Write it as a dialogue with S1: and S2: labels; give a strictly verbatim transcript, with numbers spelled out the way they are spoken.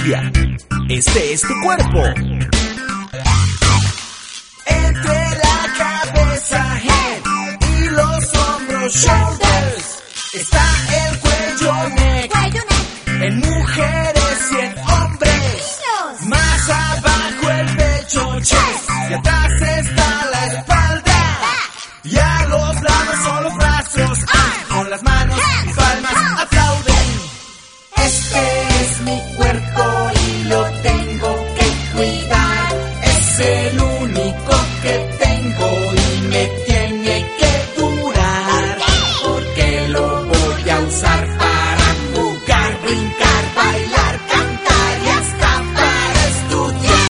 S1: Colombia, este es tu cuerpo. Entre la cabeza, head, y los hombros, shoulders, está el cuello, neck,
S2: Cuello, neck.
S1: en mujeres y en hombres.
S2: Niños.
S1: Más abajo el pecho, chest, y atrás está la espalda. Y a los lados son los brazos, ah, con las manos y palmas